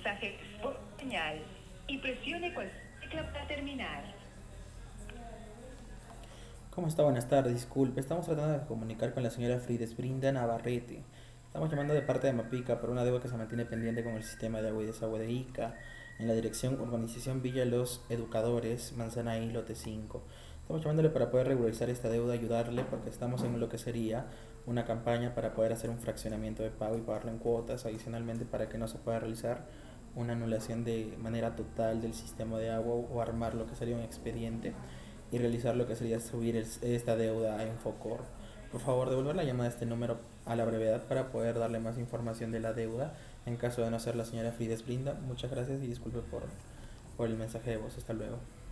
mensaje por señal y presione cualquier tecla para terminar. ¿Cómo está? Buenas tardes, disculpe. Estamos tratando de comunicar con la señora Brinda Navarrete. Estamos llamando de parte de Mapica por una deuda que se mantiene pendiente con el sistema de agua y desagüe de Ica en la dirección Urbanización Villa Los Educadores, Manzana I, Lote 5. Estamos llamándole para poder regularizar esta deuda, ayudarle porque estamos en lo que sería una campaña para poder hacer un fraccionamiento de pago y pagarlo en cuotas, adicionalmente para que no se pueda realizar una anulación de manera total del sistema de agua o armar lo que sería un expediente y realizar lo que sería subir esta deuda a Infocor. Por favor, devolver la llamada a este número a la brevedad para poder darle más información de la deuda en caso de no ser la señora Brinda. Muchas gracias y disculpe por el mensaje de voz. Hasta luego.